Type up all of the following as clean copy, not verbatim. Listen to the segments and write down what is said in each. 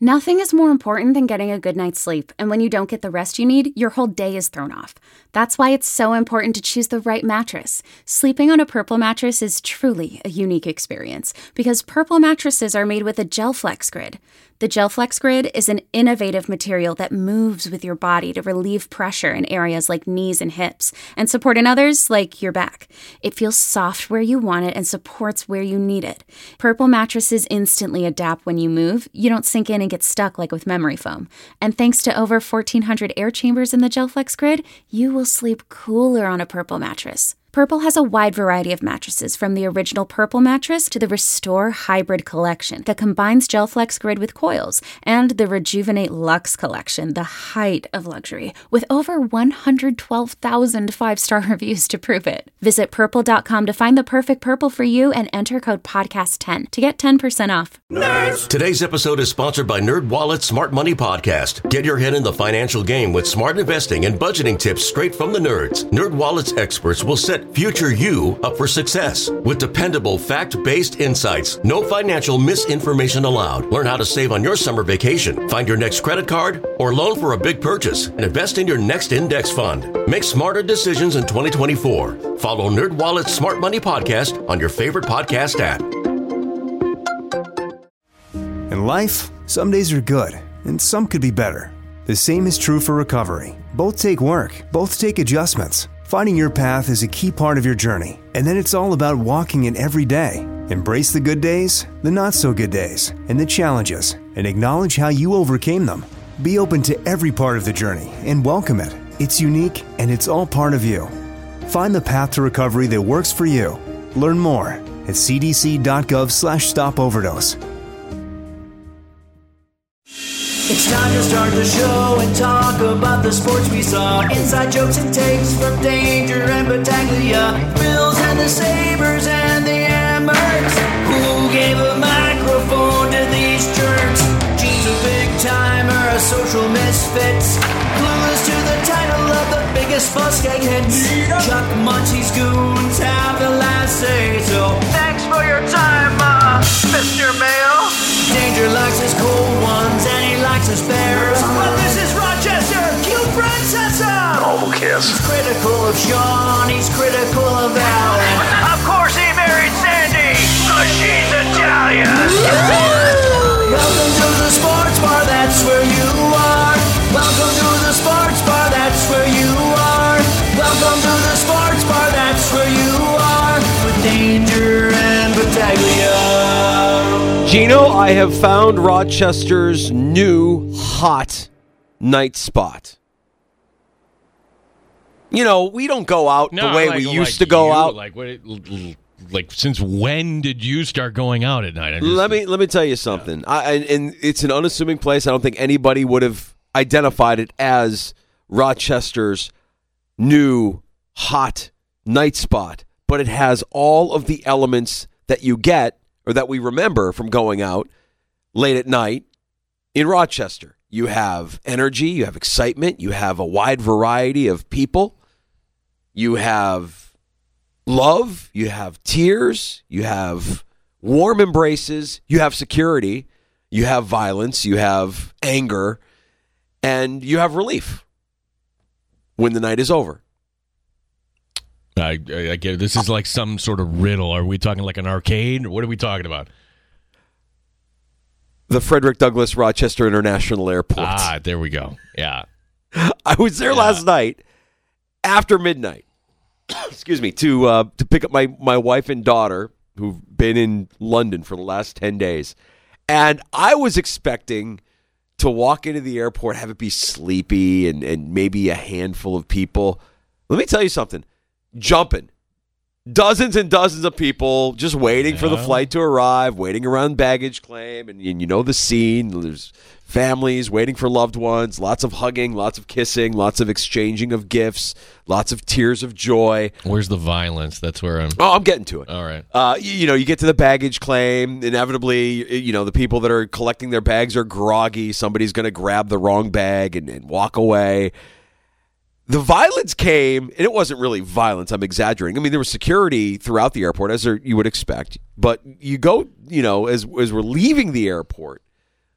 Nothing is more important than getting a good night's sleep, and when you don't get the rest you need, your whole day is thrown off. That's why it's so important to choose the right mattress. Sleeping on a Purple mattress is truly a unique experience, because Purple mattresses are made with a GelFlex Grid. The GelFlex Grid is an innovative material that moves with your body to relieve pressure in areas like knees and hips, and support in others like your back. It feels soft where you want it and supports where you need it. Purple mattresses instantly adapt when you move. You don't sink in and get stuck like with memory foam. And thanks to over 1,400 air chambers in the GelFlex Grid, you will sleep cooler on a Purple mattress. Purple has a wide variety of mattresses, from the original Purple mattress to the Restore Hybrid collection that combines GelFlex Grid with coils, and the Rejuvenate Luxe collection, the height of luxury, with over 112,000 five-star reviews to prove it. Visit purple.com to find the perfect Purple for you and enter code podcast10 to get 10% off. Nerds! Today's episode is sponsored by NerdWallet's Smart Money Podcast. Get your head in the financial game with smart investing and budgeting tips straight from the nerds. NerdWallet's experts will set future you up for success with dependable, fact-based insights. No financial misinformation allowed. Learn how to save on your summer vacation, find your next credit card or loan for a big purchase, and invest in your next index fund. Make smarter decisions in 2024. Follow NerdWallet's Smart Money Podcast on your favorite podcast app. In life, some days are good, and some could be better. The same is true for recovery. Both take work, both take adjustments. Finding your path is a key part of your journey, and then it's all about walking it every day. Embrace the good days, the not-so-good days, and the challenges, and acknowledge how you overcame them. Be open to every part of the journey and welcome it. It's unique, and it's all part of you. Find the path to recovery that works for you. Learn more at cdc.gov/stopoverdose. It's time to start the show and talk about the sports we saw. Inside jokes and takes from Danger and Battaglia. Bills and the Sabres and the Ambers. Who gave a microphone to these jerks? Gene's a big-timer, a social misfit. Clueless to the title of the biggest buzzkill hits. Chuck Muncie's goons have the last say. So thanks for your time, Mr. Mayo. Danger likes his cold ones and he likes his bears. But this is Rochester, cute princessa. Oh, who cares? He's critical of Sean, he's critical of Alan. Of course he married Sandy, cause she's Italian. Welcome to the sports bar, that's where you are. Welcome to the sports bar, that's where you are. Welcome to the sports bar, that's where you are. With Danger and Battaglia. Gino, I have found Rochester's new hot night spot. You know, we don't go out the way we used to go out. Like, since when did you start going out at night? Let me tell you something. And it's an unassuming place. I don't think anybody would have identified it as Rochester's new hot night spot, but it has all of the elements that you get or that we remember from going out late at night in Rochester. You have energy, you have excitement, you have a wide variety of people, you have love, you have tears, you have warm embraces, you have security, you have violence, you have anger, and you have relief when the night is over. I get it. This is like some sort of riddle. Are we talking like an arcade? What are we talking about? The Frederick Douglass Rochester International Airport. Ah, there we go. Yeah. I was there last night after midnight. Excuse me, to pick up my wife and daughter who've been in London for the last 10 days. And I was expecting to walk into the airport, have it be sleepy and maybe a handful of people. Let me tell you something. Jumping. Dozens and dozens of people just waiting for the flight to arrive, waiting around baggage claim, and you know the scene. There's families waiting for loved ones, lots of hugging, lots of kissing, lots of exchanging of gifts, lots of tears of joy. Where's the violence? That's where I'm... Oh, I'm getting to it. All right. You get to the baggage claim. Inevitably, the people that are collecting their bags are groggy. Somebody's going to grab the wrong bag and walk away. The violence came, and it wasn't really violence. I'm exaggerating. I mean, there was security throughout the airport, as you would expect. But you go, as we're leaving the airport,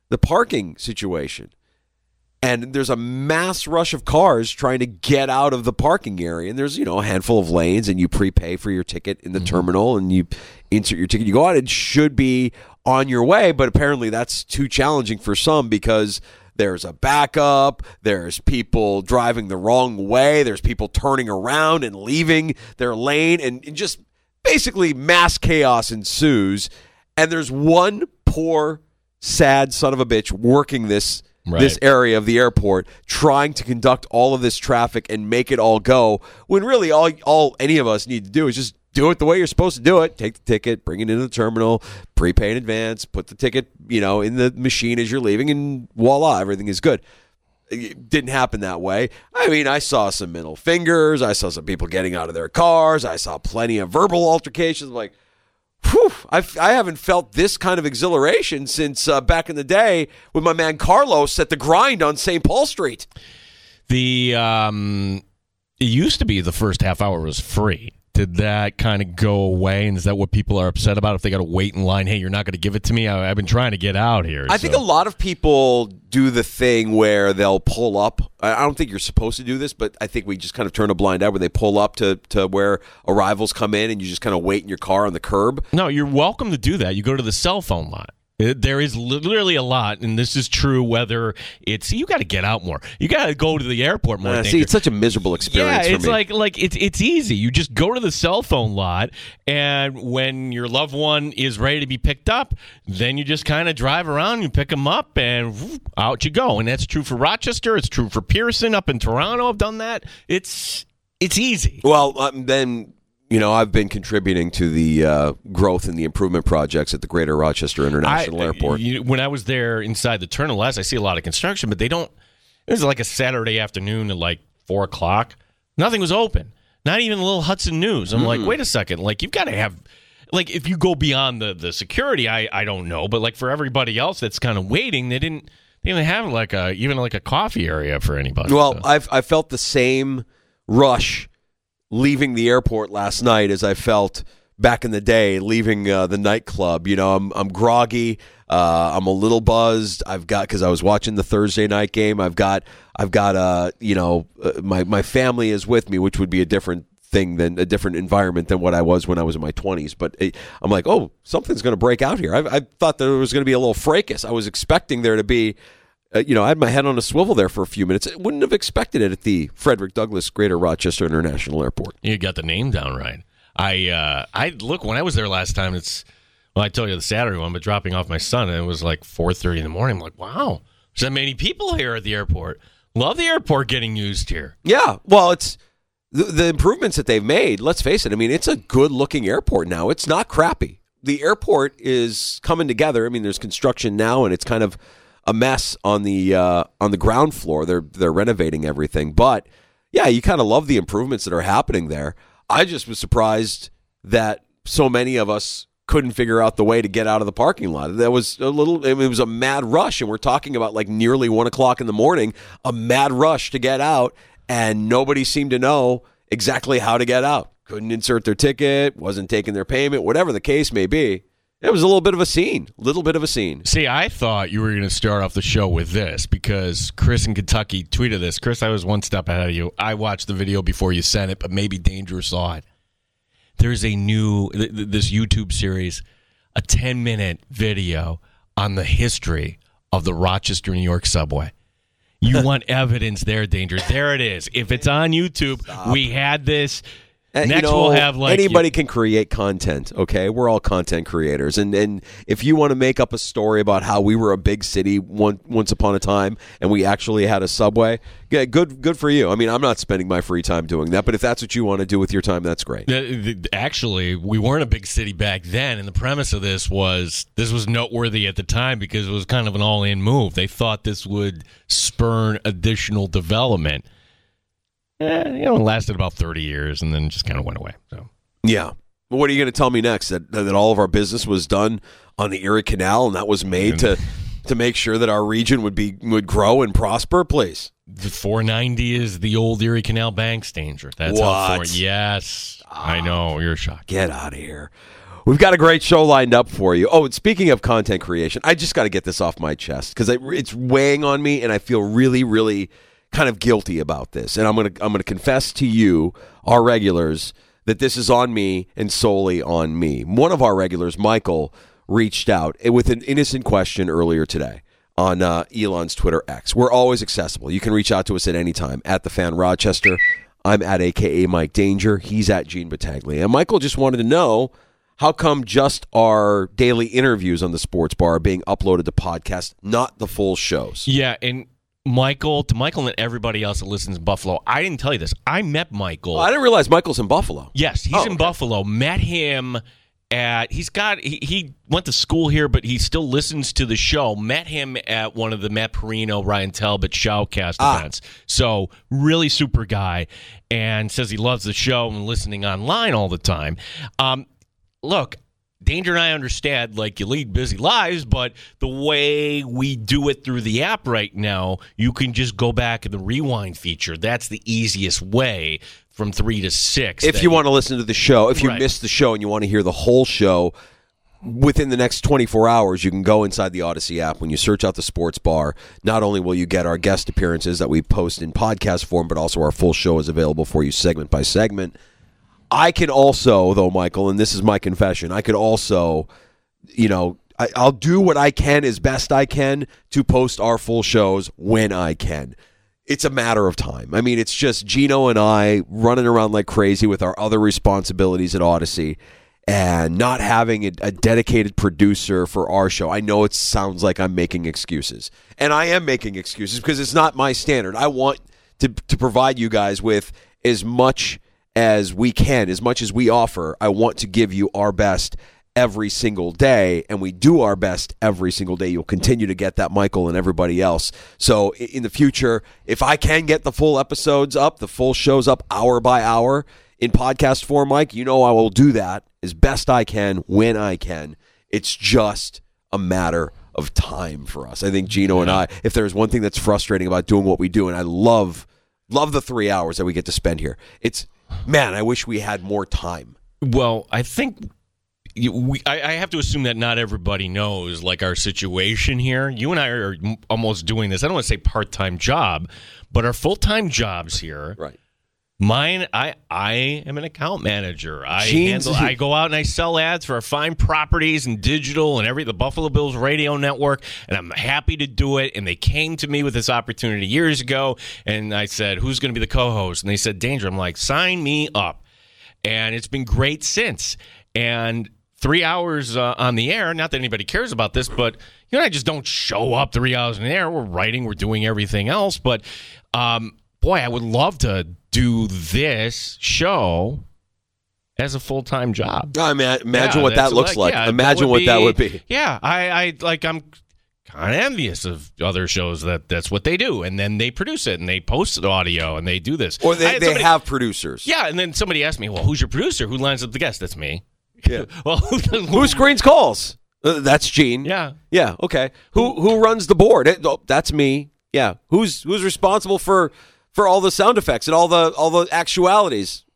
the parking situation. And there's a mass rush of cars trying to get out of the parking area. And there's, a handful of lanes, and you prepay for your ticket in the terminal, and you insert your ticket. You go out, it should be on your way, but apparently that's too challenging for some because there's a backup, there's people driving the wrong way, there's people turning around and leaving their lane, and just basically mass chaos ensues. And there's one poor, sad son of a bitch working this area of the airport, trying to conduct all of this traffic and make it all go, when really all any of us need to do is just do it the way you're supposed to do it. Take the ticket, bring it into the terminal, prepay in advance, put the ticket, in the machine as you're leaving, and voila, everything is good. It didn't happen that way. I mean, I saw some middle fingers. I saw some people getting out of their cars. I saw plenty of verbal altercations. I'm like, whew, I haven't felt this kind of exhilaration since back in the day with my man Carlos at the grind on St. Paul Street. It used to be the first half hour was free. Did that kind of go away? And is that what people are upset about if they got to wait in line? Hey, you're not going to give it to me? I've been trying to get out here. I think a lot of people do the thing where they'll pull up. I don't think you're supposed to do this, but I think we just kind of turn a blind eye where they pull up to where arrivals come in and you just kind of wait in your car on the curb. No, you're welcome to do that. You go to the cell phone lot. There is literally a lot, and this is true whether it's you got to get out more. You got to go to the airport more. See, it's such a miserable experience. Yeah, it's for me. like it's easy. You just go to the cell phone lot, and when your loved one is ready to be picked up, then you just kind of drive around, you pick them up, and out you go. And that's true for Rochester. It's true for Pearson up in Toronto. I've done that. It's easy. Well, then. I've been contributing to the growth and the improvement projects at the Greater Rochester International Airport. When I was there inside the terminal, I see a lot of construction, but they don't. It was like a Saturday afternoon at like 4 o'clock. Nothing was open. Not even a little Hudson News. I'm like, wait a second. Like, you've got to have. Like, if you go beyond the security, I don't know. But like for everybody else that's kind of waiting, they didn't have like even a coffee area for anybody. Well, so. I felt the same rush leaving the airport last night as I felt back in the day leaving the nightclub. I'm groggy. I'm a little buzzed. Because I was watching the Thursday night game. I've got my family is with me, which would be a different environment than what I was when I was in my 20s. But I'm like, oh, something's going to break out here. I thought there was going to be a little fracas. I was expecting there to be. I had my head on a swivel there for a few minutes. I wouldn't have expected it at the Frederick Douglass Greater Rochester International Airport. You got the name down right. I look, when I was there last time, I told you the Saturday one, but dropping off my son, and it was like 4:30 in the morning. I'm like, wow, there's that many people here at the airport. Love the airport getting used here. Yeah, well, it's the improvements that they've made. Let's face it. I mean, it's a good-looking airport now. It's not crappy. The airport is coming together. I mean, there's construction now, and it's kind of a mess on the ground floor. They're renovating everything, but yeah, you kind of love the improvements that are happening there. I just was surprised that so many of us couldn't figure out the way to get out of the parking lot. That was it was a mad rush, and we're talking about like nearly 1 o'clock in the morning, a mad rush to get out, and nobody seemed to know exactly how to get out. Couldn't insert their ticket, wasn't taking their payment, whatever the case may be. It was a little bit of a scene. See, I thought you were going to start off the show with this because Chris in Kentucky tweeted this. Chris, I was one step ahead of you. I watched the video before you sent it, but maybe Danger saw it. There's a new, this YouTube series, a 10-minute video on the history of the Rochester, New York subway. You want evidence there, Danger. There it is. If it's on YouTube, we had this. Next, we'll have like anybody can create content. Okay, we're all content creators, and if you want to make up a story about how we were a big city once upon a time and we actually had a subway, yeah, good for you. I mean, I'm not spending my free time doing that, but if that's what you want to do with your time, that's great. Actually, we weren't a big city back then, and the premise of this was noteworthy at the time because it was kind of an all-in move. They thought this would spur additional development. It lasted about 30 years and then just kind of went away. So yeah. Well, what are you going to tell me next? That all of our business was done on the Erie Canal and that was made to make sure that our region would grow and prosper, please? The 490 is the old Erie Canal Banks, Danger. That's what? Yes. I know. You're shocked. Get out of here. We've got a great show lined up for you. Oh, and speaking of content creation, I just got to get this off my chest because it's weighing on me, and I feel really, really kind of guilty about this. And I'm gonna confess to you, our regulars, that this is on me and solely on me. One of our regulars, Michael, reached out with an innocent question earlier today on Elon's Twitter X. We're always accessible. You can reach out to us at any time at The Fan Rochester. I'm at AKA Mike Danger. He's at Gene Battaglia. And Michael just wanted to know, how come just our daily interviews on the Sports Bar are being uploaded to podcast, not the full shows? Yeah, and Michael and everybody else that listens in Buffalo, I didn't tell you this. I met Michael. I didn't realize Michael's in Buffalo. Yes, he's in Buffalo. Met him at, he went to school here, but he still listens to the show. Met him at one of the Matt Perino, Ryan Talbot Shoutcast events. So really super guy, and says he loves the show and listening online all the time. Look, Danger and I understand, like, you lead busy lives, but the way we do it through the app right now, you can just go back in the rewind feature. That's the easiest way from 3 to 6. If you want to listen to the show, if you missed the show and you want to hear the whole show, within the next 24 hours, you can go inside the Odyssey app. When you search out the Sports Bar, not only will you get our guest appearances that we post in podcast form, but also our full show is available for you segment by segment. I can also, though, Michael, and this is my confession, I could also, I'll do what I can as best I can to post our full shows when I can. It's a matter of time. I mean, it's just Gino and I running around like crazy with our other responsibilities at Odyssey and not having a dedicated producer for our show. I know it sounds like I'm making excuses, and I am making excuses because it's not my standard. I want to provide you guys with as much as we can, as much as we offer. I want to give you our best every single day, and we do our best every single day. You'll continue to get that, Michael, and everybody else. So in the future, if I can get the full episodes up, the full shows up hour by hour in podcast form, Mike, I will do that as best I can when I can. It's just a matter of time for us. I think Gino and I, if there's one thing that's frustrating about doing what we do, and I love the 3 hours that we get to spend here, it's, man, I wish we had more time. Well, I think I have to assume that not everybody knows, like, our situation here. You and I are almost doing this, I don't want to say part-time job, but our full-time jobs here. Right. Mine, I am an account manager. I go out and I sell ads for our fine properties and digital and the Buffalo Bills radio network, and I'm happy to do it. And they came to me with this opportunity years ago, and I said, who's going to be the co-host? And they said, Danger. I'm like, sign me up. And it's been great since. And 3 hours on the air, not that anybody cares about this, but I just don't show up 3 hours in the air. We're writing, we're doing everything else. But boy, I would love to do this show as a full-time job. I mean, imagine what that looks like. Imagine what that would be. Yeah, I'm kind of envious of other shows that's what they do, and then they produce it and they post the audio and they do this. Or they have producers. Yeah, and then somebody asked me, well, who's your producer? Who lines up the guest? That's me. Yeah. Well, who screens calls? That's Gene. Yeah. Yeah. Okay. Who runs the board? That's me. Yeah. Who's responsible for all the sound effects and all the actualities?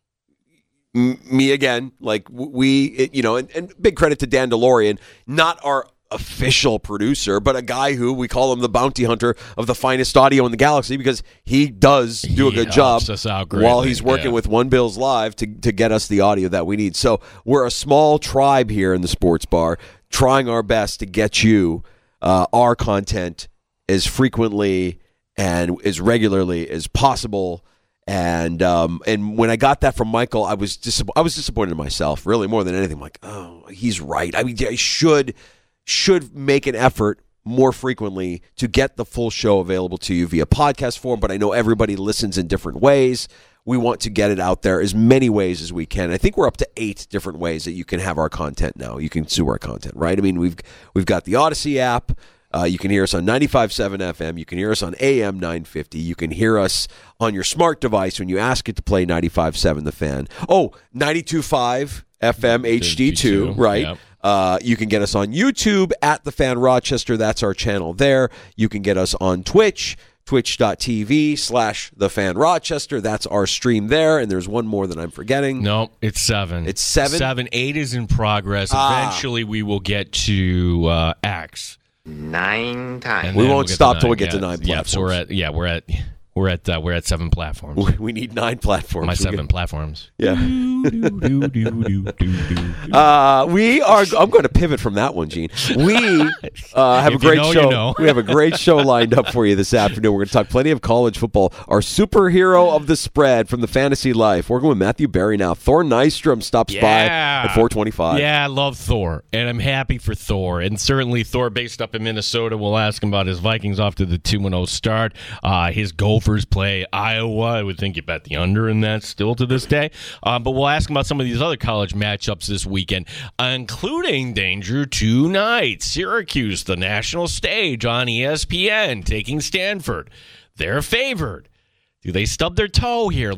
Me again. Like and big credit to Dan DeLorean, not our official producer, but a guy who we call him the bounty hunter of the finest audio in the galaxy, because he does do a good job while he's working with One Bills Live to get us the audio that we need. So we're a small tribe here in the Sports Bar, trying our best to get you our content as frequently and as regularly as possible. And when I got that from Michael, I was disappointed in myself, really, more than anything. I'm like, oh, he's right. I mean, I should make an effort more frequently to get the full show available to you via podcast form, but I know everybody listens in different ways. We want to get it out there as many ways as we can. I think we're up to 8 different ways that you can have our content now. You can consume our content, right? I mean, we've got the Odyssey app. You can hear us on 95.7 FM. You can hear us on AM 950. You can hear us on your smart device when you ask it to play 95.7 The Fan. Oh, 92.5 FM HD2, right? Yep. You can get us on YouTube at The Fan Rochester. That's our channel there. You can get us on Twitch, twitch.tv/thefan-Rochester. That's our stream there, and there's one more that I'm forgetting. No, it's 7. It's 7? 8 is in progress. Eventually, we will get to X. 9 times. We won't stop till we get to 9 platforms. So we're at 7 platforms. We need 9 platforms. My 7 platforms. Yeah. I'm going to pivot from that one, Gene. We have a great show. You know. We have a great show lined up for you this afternoon. We're going to talk plenty of college football. Our superhero of the spread from the fantasy life. We're going with Matthew Berry now. Thor Nystrom stops by at 425. Yeah, I love Thor, and I'm happy for Thor. And certainly Thor, based up in Minnesota, we'll ask him about his Vikings off to the 2-0 start. His Gophers play Iowa. I would think you bet the under in that still to this day. But we'll ask him about some of these other college matchups this weekend, including, Danger, tonight. Syracuse, the national stage on ESPN, taking Stanford. They're favored. Do they stub their toe here?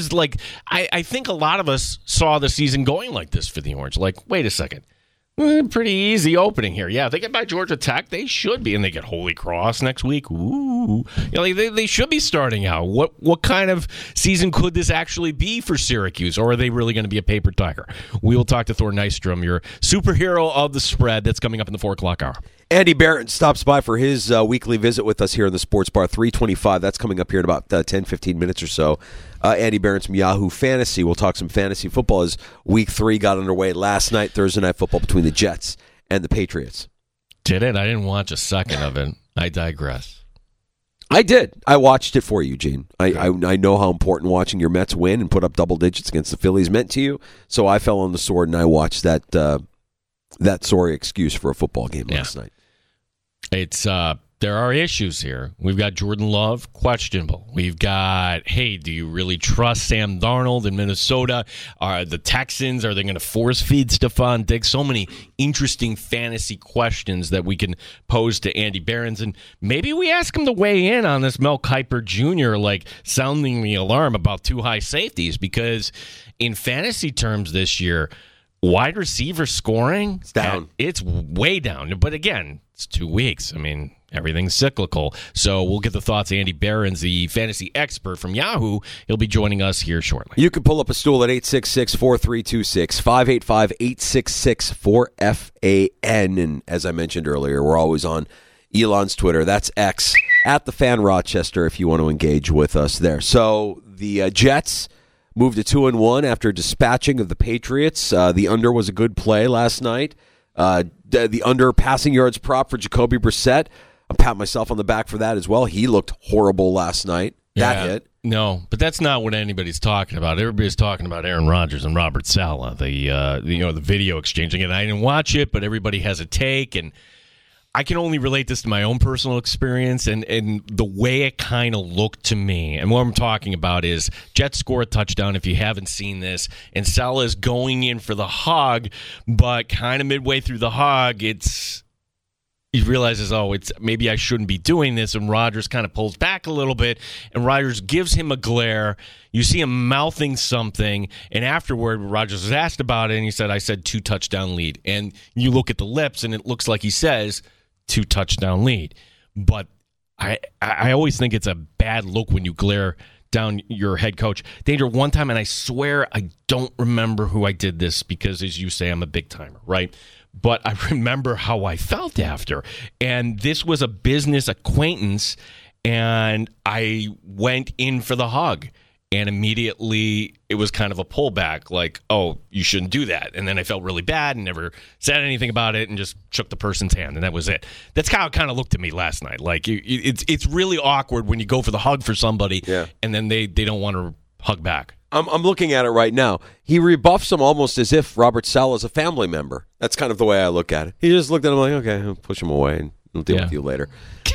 I think a lot of us saw the season going like this for the Orange. Like, wait a second. Pretty easy opening here. Yeah, if they get by Georgia Tech, they should be. And they get Holy Cross next week. Ooh. They should be starting out. What kind of season could this actually be for Syracuse? Or are they really going to be a paper tiger? We will talk to Thor Nystrom, your superhero of the spread. That's coming up in the 4 o'clock hour. Andy Barrett stops by for his weekly visit with us here in the Sports Bar, 325. That's coming up here in about 10, 15 minutes or so. Andy Barrett's from Yahoo Fantasy. We'll talk some fantasy football as Week 3 got underway last night, Thursday Night Football between the Jets and the Patriots. Did it? I didn't watch a second of it. I digress. I did. I watched it for you, Gene. I know how important watching your Mets win and put up double digits against the Phillies meant to you, so I fell on the sword and I watched that sorry excuse for a football game last night. It's there are issues here. We've got Jordan Love, questionable. We've got, hey, do you really trust Sam Darnold in Minnesota? Are the Texans, are they going to force feed Stephon Diggs? So many interesting fantasy questions that we can pose to Andy Behrens. And maybe we ask him to weigh in on this Mel Kiper Jr., sounding the alarm about too high safeties, because in fantasy terms this year, wide receiver scoring, it's down. It's way down. But again, it's 2 weeks. I mean, everything's cyclical. So we'll get the thoughts of Andy Behrens, the fantasy expert from Yahoo. He'll be joining us here shortly. You can pull up a stool at 866-4326, 585-866-4FAN. And as I mentioned earlier, we're always on Elon's Twitter. That's X, at the Fan Rochester, if you want to engage with us there. So the Jets moved to 2-1 after dispatching of the Patriots. The under was a good play last night. The under passing yards prop for Jacoby Brissett. I'm patting myself on the back for that as well. He looked horrible last night. That hit. No, but that's not what anybody's talking about. Everybody's talking about Aaron Rodgers and Robert Saleh, the video exchange. Again, I didn't watch it, but everybody has a take, and I can only relate this to my own personal experience and the way it kind of looked to me. And what I'm talking about is Jets score a touchdown, if you haven't seen this, and Saleh is going in for the hug, but kind of midway through the hug, he realizes, maybe I shouldn't be doing this, and Rodgers kind of pulls back a little bit, and Rodgers gives him a glare. You see him mouthing something, and afterward, Rodgers was asked about it, and he said, I said 2-touchdown lead. And you look at the lips, and it looks like he says 2-touchdown lead. But I always think it's a bad look when you glare down your head coach. Danger, one time, and I swear I don't remember who I did this because, as you say, I'm a big timer, right? But I remember how I felt after. And this was a business acquaintance, and I went in for the hug. And immediately it was kind of a pullback, like, oh, you shouldn't do that. And then I felt really bad and never said anything about it and just shook the person's hand, and that was it. That's how it kind of looked to me last night. Like, it's really awkward when you go for the hug for somebody, and then they don't want to hug back. I'm looking at it right now. He rebuffs him almost as if Robert Saleh is a family member. That's kind of the way I look at it. He just looked at him like, okay, I'll push him away and I'll deal with you later.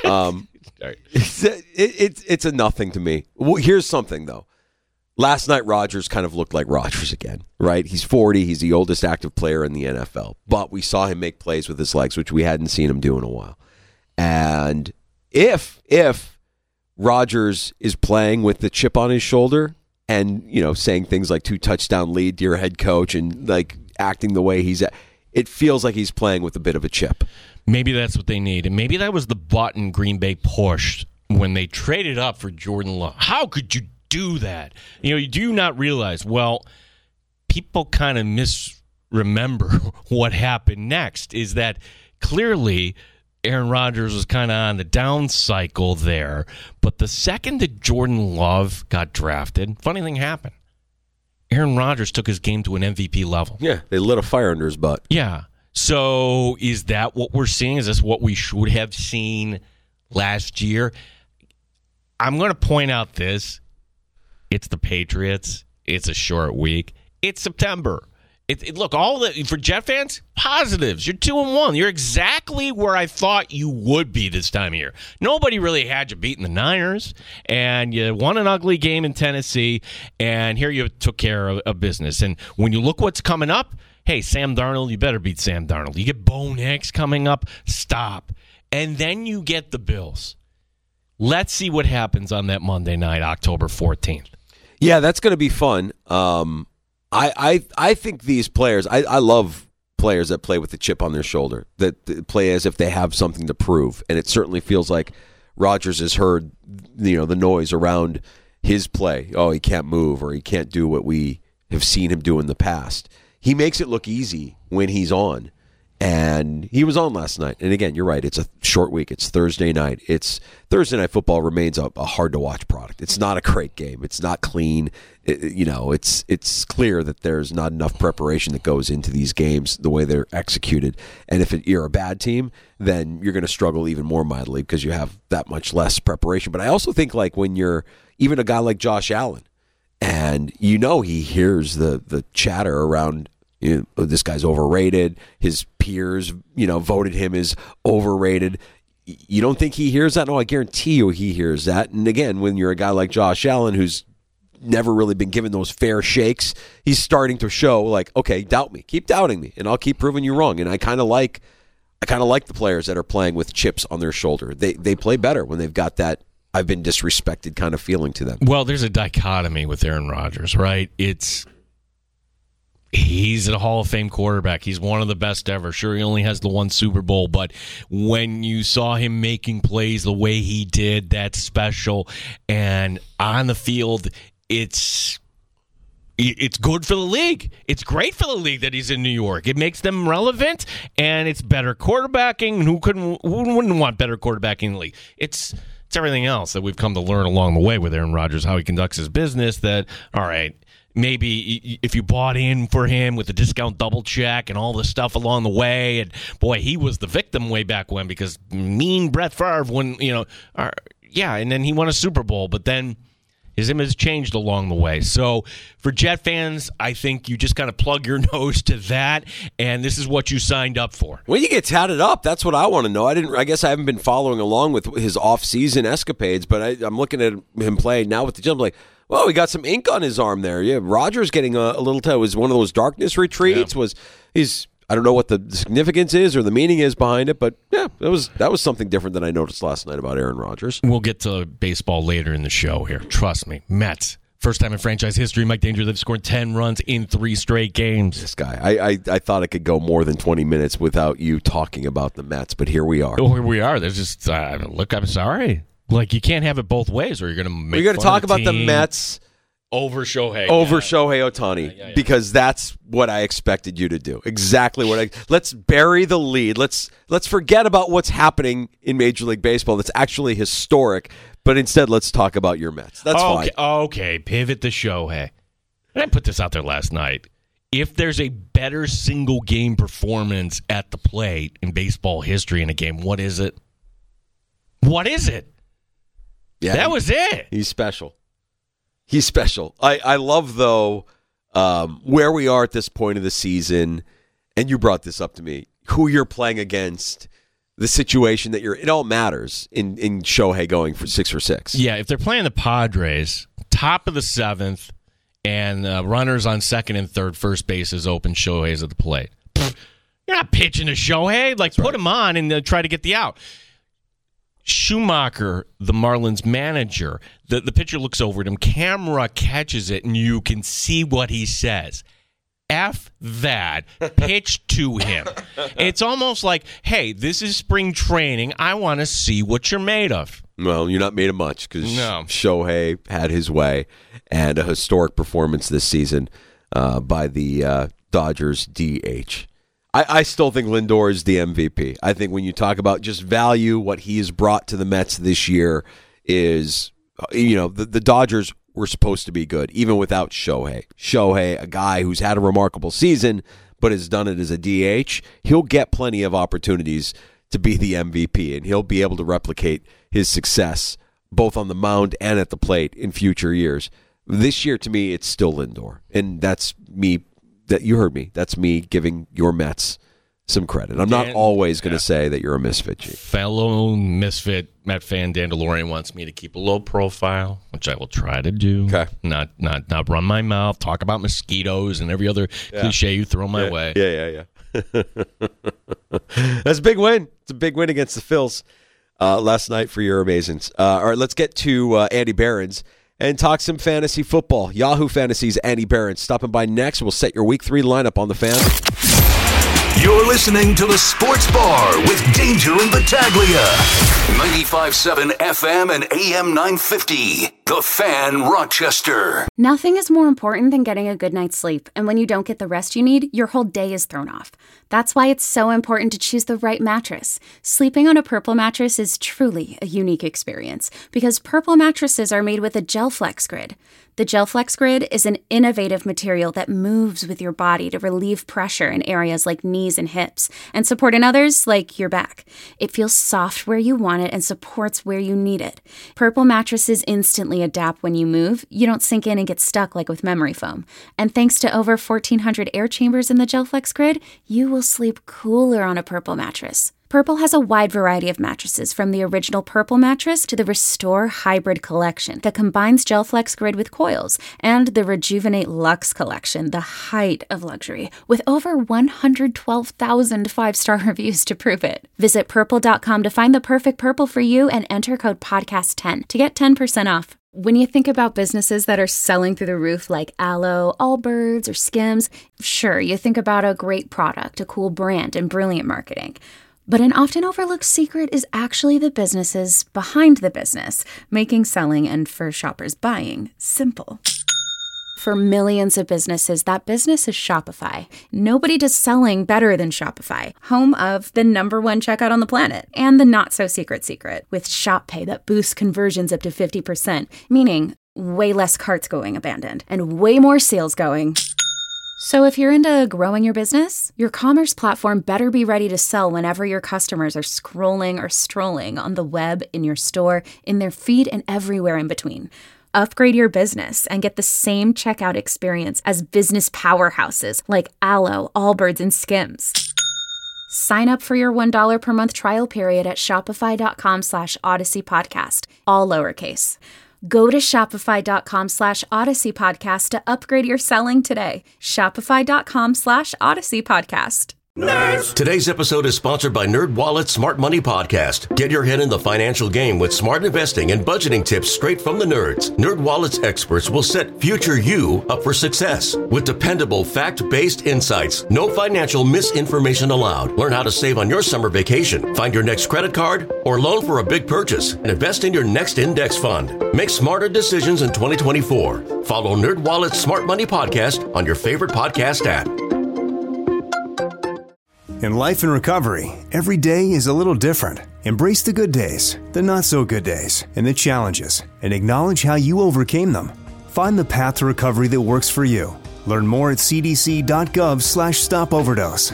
It's a nothing to me. Well, here's something, though. Last night, Rodgers kind of looked like Rodgers again, right? He's 40. He's the oldest active player in the NFL. But we saw him make plays with his legs, which we hadn't seen him do in a while. And if Rodgers is playing with the chip on his shoulder and, saying things like 2-touchdown lead to your head coach and, acting the way he's at, it feels like he's playing with a bit of a chip. Maybe that's what they need. And maybe that was the button Green Bay pushed when they traded up for Jordan Love. How could you do that? Do you not realize, well, people kind of misremember what happened next is that clearly Aaron Rodgers was kind of on the down cycle there, but the second that Jordan Love got drafted, funny thing happened. Aaron Rodgers took his game to an MVP level. Yeah, they lit a fire under his butt. Yeah. So is that what we're seeing? Is this what we should have seen last year? I'm going to point out this. It's the Patriots. It's a short week. It's September. Look, for Jet fans, positives. You're 2-1. You're exactly where I thought you would be this time of year. Nobody really had you beating the Niners, and you won an ugly game in Tennessee, and here you took care of business. And when you look what's coming up, hey, Sam Darnold, you better beat Sam Darnold. You get Bo Nix coming up, stop. And then you get the Bills. Let's see what happens on that Monday night, October 14th. Yeah, that's going to be fun. I think these players, I love players that play with the chip on their shoulder, that play as if they have something to prove. And it certainly feels like Rodgers has heard, the noise around his play. Oh, he can't move, or he can't do what we have seen him do in the past. He makes it look easy when he's on. And he was on last night. And again, you're right. It's a short week. It's Thursday night. Thursday Night Football remains a hard-to-watch product. It's not a great game. It's not clean. It's clear that there's not enough preparation that goes into these games, the way they're executed. And if you're a bad team, then you're going to struggle even more mightily because you have that much less preparation. But I also think like when you're even a guy like Josh Allen, and he hears the chatter around, this guy's overrated. His peers, voted him as overrated. You don't think he hears that? No, I guarantee you he hears that. And again, when you're a guy like Josh Allen, who's never really been given those fair shakes, he's starting to show like, okay, doubt me, keep doubting me, and I'll keep proving you wrong. And I kind of like the players that are playing with chips on their shoulder. They play better when they've got that I've been disrespected kind of feeling to them. Well, there's a dichotomy with Aaron Rodgers, right? He's a Hall of Fame quarterback. He's one of the best ever. Sure, he only has the one Super Bowl, but when you saw him making plays the way he did, that's special. And on the field, it's good for the league. It's great for the league that he's in New York. It makes them relevant, and it's better quarterbacking. Who wouldn't want better quarterbacking in the league? It's everything else that we've come to learn along the way with Aaron Rodgers, how he conducts his business, that, all right, maybe if you bought in for him with the discount double check and all the stuff along the way, and boy, he was the victim way back when because mean Brett Favre, and then he won a Super Bowl, but then his image changed along the way. So for Jet fans, I think you just kind of plug your nose to that, and this is what you signed up for. When you get tatted up, that's what I want to know. I guess I haven't been following along with his off-season escapades, but I'm looking at him play now with the gym, like, well, we got some ink on his arm there. Yeah, Rodgers getting a little toe. It was one of those darkness retreats. Yeah. I don't know what the significance is or the meaning is behind it, but yeah, that was something different than I noticed last night about Aaron Rodgers. We'll get to baseball later in the show here. Trust me. Mets. First time in franchise history, Mike Danger, they've scored 10 runs in 3 straight games. This guy, I thought it could go more than 20 minutes without you talking about the Mets, but here we are. Oh, here we are. There's just, look, I'm sorry. Like, you can't have it both ways, or you're going to make We're going to talk about the Mets over Shohei. Shohei Ohtani, because that's what I expected you to do. Exactly what let's bury the lead. Let's forget about what's happening in Major League Baseball that's actually historic, but instead let's talk about your Mets. That's fine. Okay, pivot to Shohei. And I put this out there last night. If there's a better single game performance at the plate in baseball history in a game, what is it? What is it? Yeah, that was it. He's special. He's special. I love, though, where we are at this point of the season, and you brought this up to me, who you're playing against, the situation that it all matters in Shohei going for 6 for 6. Yeah, if they're playing the Padres, top of the 7th, and runners on second and third, first base is open, Shohei's at the plate. You're not pitching to Shohei. Like, put him on and try to get the out. Schumacher, the Marlins manager, the pitcher looks over at him, camera catches it, and you can see what he says. F that. Pitch to him. It's almost like, hey, this is spring training. I want to see what you're made of. Well, you're not made of much because No. Shohei had his way and a historic performance this season by the Dodgers DH. I still think Lindor is the MVP. I think when you talk about just value, what he has brought to the Mets this year is, the Dodgers were supposed to be good, even without Shohei. Shohei, a guy who's had a remarkable season, but has done it as a DH, he'll get plenty of opportunities to be the MVP, and he'll be able to replicate his success both on the mound and at the plate in future years. This year, to me, it's still Lindor, and that's me. That you heard me. That's me giving your Mets some credit. I'm not always going to say that you're a misfit, G. Fellow misfit Met fan Dan DeLorean wants me to keep a low profile, which I will try to do. Okay. Not run my mouth, talk about mosquitoes and every other cliche you throw my way. Yeah. That's a big win. It's a big win against the Phils last night for your Amazins. All right, let's get to Andy Behrens and talk some fantasy football. Yahoo Fantasy's Andy Behrens stopping by next. We'll set your Week 3 lineup on the Fan. You're listening to The Sports Bar with Danger and Battaglia. 95.7 FM and AM 950. The Fan, Rochester. Nothing is more important than getting a good night's sleep, and when you don't get the rest you need, your whole day is thrown off. That's why it's so important to choose the right mattress. Sleeping on a Purple mattress is truly a unique experience because Purple mattresses are made with a GelFlex Grid. The GelFlex Grid is an innovative material that moves with your body to relieve pressure in areas like knees and hips and support in others like your back. It feels soft where you want it and supports where you need it. Purple mattresses instantly adapt when you move. You don't sink in and get stuck like with memory foam. And thanks to over 1,400 air chambers in the GelFlex Grid, you will sleep cooler on a Purple mattress. Purple has a wide variety of mattresses, from the original Purple mattress to the Restore Hybrid collection that combines GelFlex Grid with coils, and the Rejuvenate Luxe collection, the height of luxury, with over 112,000 five-star reviews to prove it. Visit Purple.com to find the perfect Purple for you and enter code PODCAST10 to get 10% off. When you think about businesses that are selling through the roof like Aloe, Allbirds, or Skims, sure, you think about a great product, a cool brand, and brilliant marketing. But an often overlooked secret is actually the businesses behind the business, making selling and for shoppers buying simple. For millions of businesses, that business is Shopify. Nobody does selling better than Shopify, home of the #1 checkout on the planet and the not-so-secret secret with Shop Pay that boosts conversions up to 50%, meaning way less carts going abandoned and way more sales going. So if you're into growing your business, your commerce platform better be ready to sell whenever your customers are scrolling or strolling on the web, in your store, in their feed, and everywhere in between. Upgrade your business and get the same checkout experience as business powerhouses like Aloe, Allbirds, and Skims. Sign up for your $1 per month trial period at shopify.com/Odyssey Podcast, all lowercase. Go to shopify.com/Odyssey Podcast to upgrade your selling today. Shopify.com/Odyssey Podcast. Nerds. Today's episode is sponsored by NerdWallet's Smart Money Podcast. Get your head in the financial game with smart investing and budgeting tips straight from the nerds. NerdWallet's experts will set future you up for success with dependable, fact-based insights. No financial misinformation allowed. Learn how to save on your summer vacation, find your next credit card, or loan for a big purchase, and invest in your next index fund. Make smarter decisions in 2024. Follow NerdWallet's Smart Money Podcast on your favorite podcast app. In life and recovery, every day is a little different. Embrace the good days, the not-so-good days, and the challenges, and acknowledge how you overcame them. Find the path to recovery that works for you. Learn more at cdc.gov/stopoverdose.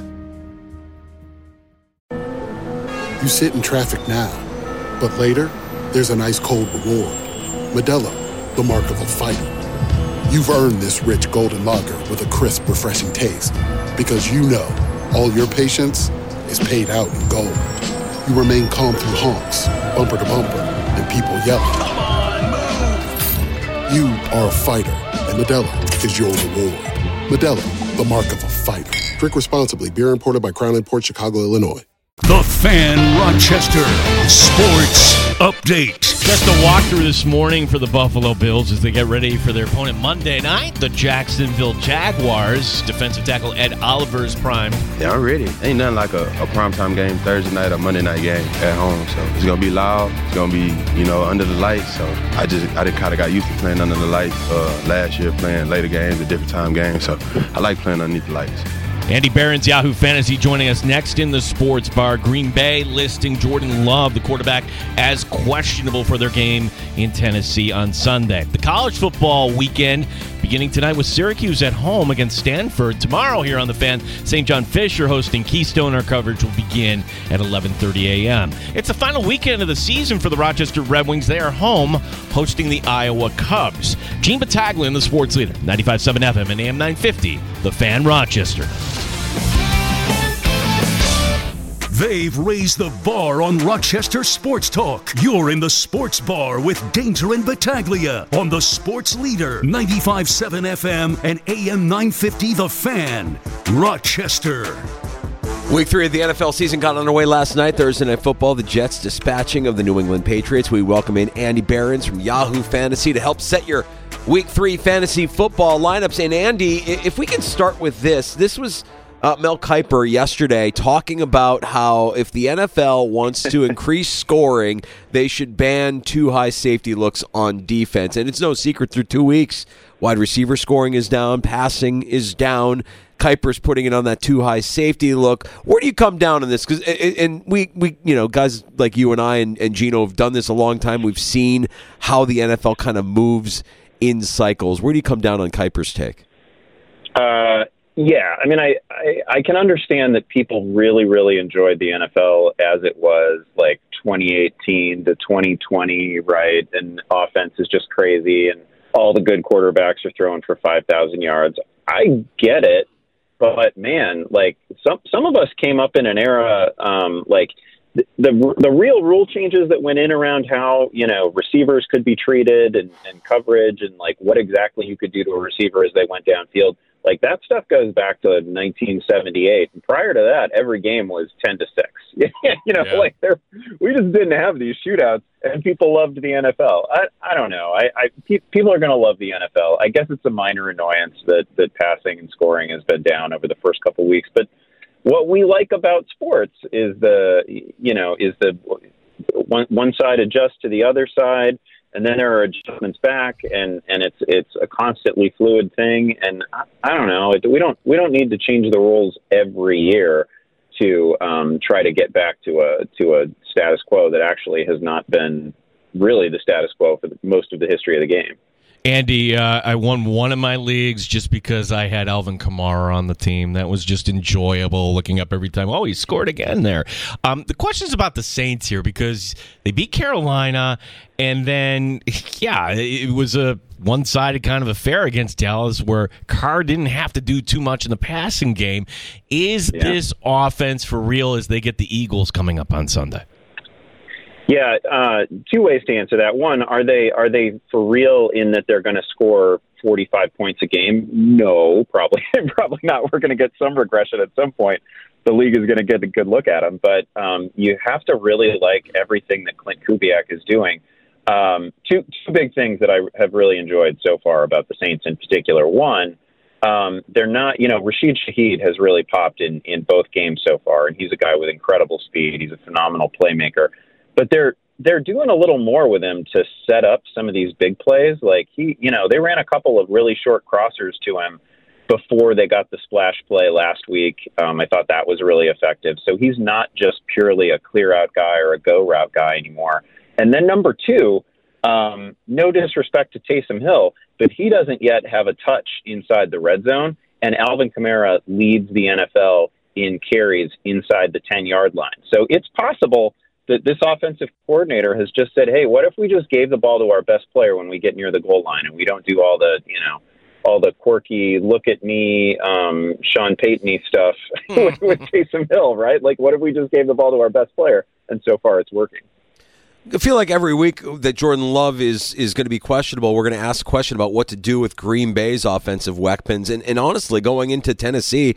You sit in traffic now, but later, there's an ice-cold reward. Modelo, the mark of a fighter. You've earned this rich golden lager with a crisp, refreshing taste. Because you know, all your patience is paid out in gold. You remain calm through honks, bumper to bumper, and people yelling. Come on, move! You are a fighter, and Modelo is your reward. Modelo, the mark of a fighter. Drink responsibly. Beer imported by Crown Imports, Chicago, Illinois. The Fan, Rochester. Sports Update. Just a walkthrough this morning for the Buffalo Bills as they get ready for their opponent Monday night, the Jacksonville Jaguars. Defensive tackle Ed Oliver's prime. Yeah, I'm ready. Ain't nothing like a primetime game Thursday night or Monday night game at home. So it's going to be loud. It's going to be, under the lights. So I kind of got used to playing under the lights last year, playing later games, a different time games. So I like playing underneath the lights. Andy Behrens, Yahoo Fantasy, joining us next in the Sports Bar. Green Bay listing Jordan Love, the quarterback, as questionable for their game in Tennessee on Sunday. The college football weekend beginning tonight with Syracuse at home against Stanford. Tomorrow here on The Fan, St. John Fisher hosting Keystone. Our coverage will begin at 11:30 a.m. It's the final weekend of the season for the Rochester Red Wings. They are home hosting the Iowa Cubs. Gene Battaglia, the sports leader, 95.7 FM and AM 950, The Fan Rochester. They've raised the bar on Rochester Sports Talk. You're in the Sports Bar with Danger and Battaglia on the Sports Leader, 95.7 FM and AM 950 The Fan, Rochester. Week 3 of the NFL season got underway last night. Thursday Night Football, the Jets dispatching of the New England Patriots. We welcome in Andy Behrens from Yahoo Fantasy to help set your Week 3 fantasy football lineups. And Andy, if we can start with this was Mel Kiper yesterday talking about how if the NFL wants to increase scoring, they should ban too high safety looks on defense. And it's no secret, through 2 weeks, wide receiver scoring is down, passing is down. Kiper's putting it on that too high safety look. Where do you come down on this? Because we guys like you and I and Gino have done this a long time. We've seen how the NFL kind of moves in cycles. Where do you come down on Kiper's take? Yeah, I mean, I can understand that people really, really enjoyed the NFL as it was, like 2018 to 2020, right? And offense is just crazy, and all the good quarterbacks are throwing for 5,000 yards. I get it, but man, like some of us came up in an era, like the real rule changes that went in around how, receivers could be treated and coverage and like what exactly you could do to a receiver as they went downfield. Like that stuff goes back to 1978. And prior to that, every game was 10-6. Like we just didn't have these shootouts, and people loved the NFL. I don't know. People are going to love the NFL. I guess it's a minor annoyance that passing and scoring has been down over the first couple of weeks. But what we like about sports is the one side adjusts to the other side, and then there are adjustments back, and it's a constantly fluid thing. And I don't know. We don't need to change the rules every year to try to get back to a status quo that actually has not been really the status quo for most of the history of the game. Andy, I won one of my leagues just because I had Alvin Kamara on the team. That was just enjoyable, looking up every time. Oh, he scored again there. The question's about the Saints here because they beat Carolina, and then, it was a one-sided kind of affair against Dallas where Carr didn't have to do too much in the passing game. Is this offense for real as they get the Eagles coming up on Sunday? Yeah, two ways to answer that. One, are they for real in that they're going to score 45 points a game? No, probably not. We're going to get some regression at some point. The league is going to get a good look at them, but you have to really like everything that Clint Kubiak is doing. Two big things that I have really enjoyed so far about the Saints in particular. One, they're not, Rashid Shaheed has really popped in both games so far, and he's a guy with incredible speed. He's a phenomenal playmaker. But they're doing a little more with him to set up some of these big plays. Like they ran a couple of really short crossers to him before they got the splash play last week. I thought that was really effective. So he's not just purely a clear out guy or a go route guy anymore. And then number two, no disrespect to Taysom Hill, but he doesn't yet have a touch inside the red zone. And Alvin Kamara leads the NFL in carries inside the 10-yard line. So it's possible that this offensive coordinator has just said, hey, what if we just gave the ball to our best player when we get near the goal line and we don't do all the quirky look at me, Sean Payton-y stuff with Taysom Hill, right? Like, what if we just gave the ball to our best player? And so far it's working. I feel like every week that Jordan Love is going to be questionable, we're going to ask a question about what to do with Green Bay's offensive weapons. And honestly, going into Tennessee,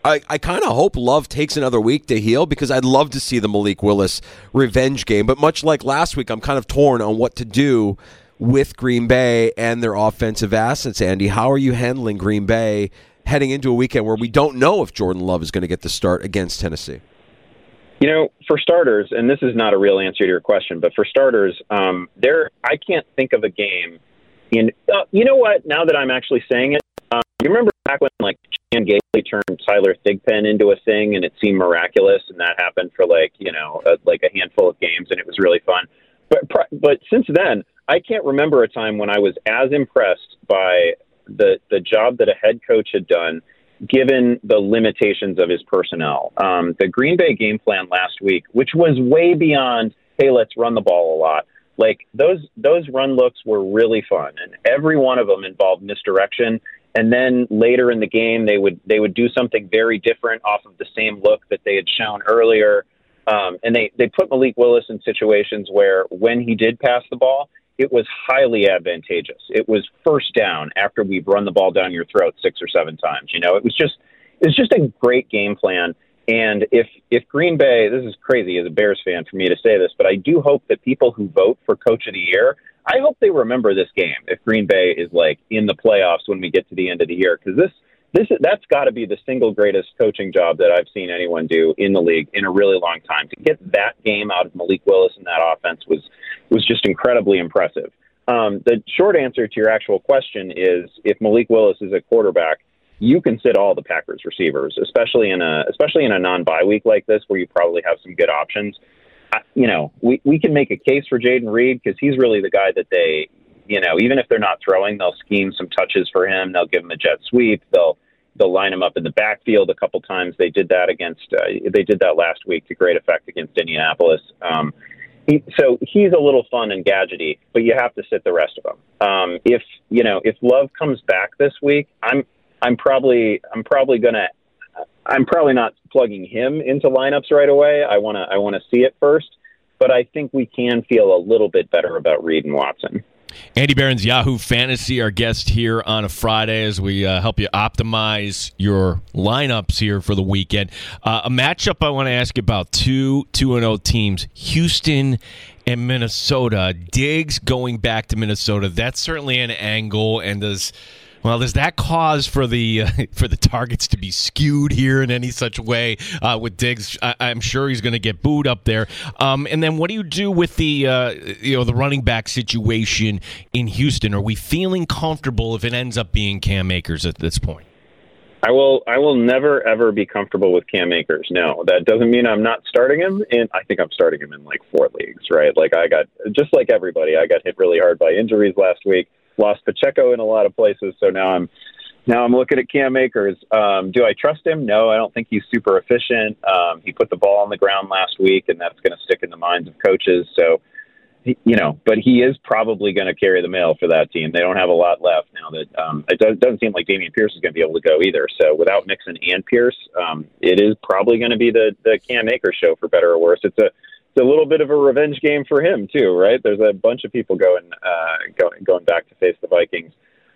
I kind of hope Love takes another week to heal because I'd love to see the Malik Willis revenge game. But much like last week, I'm kind of torn on what to do with Green Bay and their offensive assets. Andy, how are you handling Green Bay heading into a weekend where we don't know if Jordan Love is going to get the start against Tennessee? You know, for starters, and this is not a real answer to your question, but for starters, I can't think of a game in. You know what? Now that I'm actually saying it, you remember back when like Chan Gailey turned Tyler Thigpen into a thing, and it seemed miraculous, and that happened for like a handful of games, and it was really fun. But since then, I can't remember a time when I was as impressed by the job that a head coach had done, given the limitations of his personnel. The Green Bay game plan last week, which was way beyond, hey, let's run the ball a lot. Like those run looks were really fun, and every one of them involved misdirection. And then later in the game, they would do something very different off of the same look that they had shown earlier. And they put Malik Willis in situations where when he did pass the ball, it was highly advantageous. It was first down after we've run the ball down your throat 6 or 7 times. You know, it was just a great game plan. And if Green Bay, this is crazy as a Bears fan for me to say this, but I do hope that people who vote for Coach of the Year, I hope they remember this game if Green Bay is like in the playoffs when we get to the end of the year, because that's got to be the single greatest coaching job that I've seen anyone do in the league in a really long time. To get that game out of Malik Willis and that offense was just incredibly impressive. The short answer to your actual question is if Malik Willis is a quarterback, you can sit all the Packers receivers, especially in a non-bye week like this where you probably have some good options. We can make a case for Jaden Reed because he's really the guy that they, even if they're not throwing, they'll scheme some touches for him. They'll give him a jet sweep. They'll line him up in the backfield a couple times. They did that they did that last week to great effect against Indianapolis. So he's a little fun and gadgety, but you have to sit the rest of them. If Love comes back this week, I'm probably not plugging him into lineups right away. I want to see it first, but I think we can feel a little bit better about Reed and Watson. Andy Behrens, Yahoo Fantasy, our guest here on a Friday as we help you optimize your lineups here for the weekend. A matchup I want to ask you about, 2-0 teams, Houston and Minnesota. Diggs going back to Minnesota, that's certainly an angle, and does that cause for the targets to be skewed here in any such way with Diggs? I'm sure he's going to get booed up there. And then what do you do with the running back situation in Houston? Are we feeling comfortable if it ends up being Cam Akers at this point? I will never ever be comfortable with Cam Akers. No, that doesn't mean I'm not starting him. And I think I'm starting him in like 4 leagues, right? Like just like everybody, I got hit really hard by injuries last week. Lost Pacheco in a lot of places, so now I'm looking at Cam Akers. Do I trust him? No, I don't think he's super efficient. He put the ball on the ground last week, and that's going to stick in the minds of coaches. So, but he is probably going to carry the mail for that team. They don't have a lot left now. That it doesn't seem like Dameon Pierce is going to be able to go either. So without Mixon and Pierce, it is probably going to be the Cam Akers show for better or worse. It's a little bit of a revenge game for him too, right? There's a bunch of people going back to face the Vikings.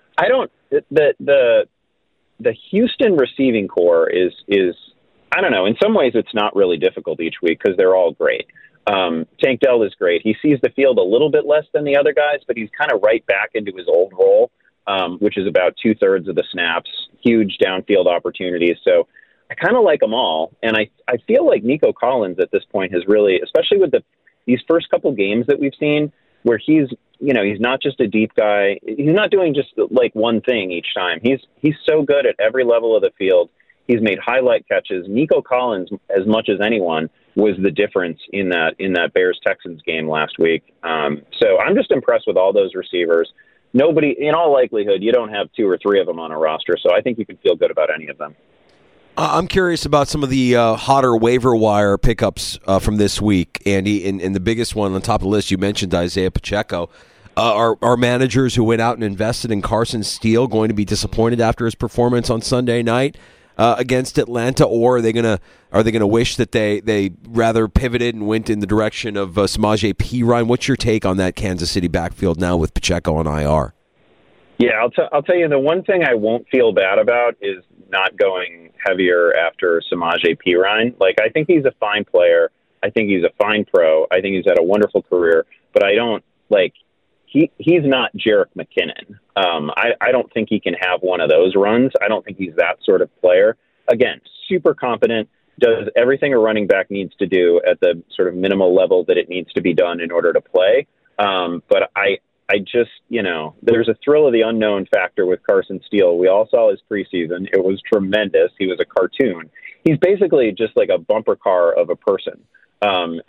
The Houston receiving core is I don't know. In some ways, it's not really difficult each week because they're all great. Tank Dell is great. He sees the field a little bit less than the other guys, but he's kind of right back into his old role, which is about 2/3 of the snaps, huge downfield opportunities. So I kind of like them all, and I feel like Nico Collins at this point has really, especially with these first couple games that we've seen, where he's not just a deep guy. He's not doing just like one thing each time. He's so good at every level of the field. He's made highlight catches. Nico Collins, as much as anyone, was the difference in that Bears-Texans game last week. So I'm just impressed with all those receivers. Nobody, in all likelihood, you don't have 2 or 3 of them on a roster, so I think you can feel good about any of them. I'm curious about some of the hotter waiver wire pickups from this week, Andy. And the biggest one on top of the list, you mentioned Isaiah Pacheco. Are managers who went out and invested in Carson Steele going to be disappointed after his performance on Sunday night against Atlanta, or are they gonna wish that they rather pivoted and went in the direction of Samaje Perine? What's your take on that Kansas City backfield now with Pacheco on IR? Yeah, I'll tell you, the one thing I won't feel bad about is not going heavier after Samaje Perine. Like, I think he's a fine player. I think he's a fine pro. I think he's had a wonderful career, but I don't like. He's not Jerick McKinnon. I don't think he can have one of those runs. I don't think he's that sort of player. Again, super competent, does everything a running back needs to do at the sort of minimal level that it needs to be done in order to play. But I just, there's a thrill of the unknown factor with Carson Steele. We all saw his preseason. It was tremendous. He was a cartoon. He's basically just like a bumper car of a person. And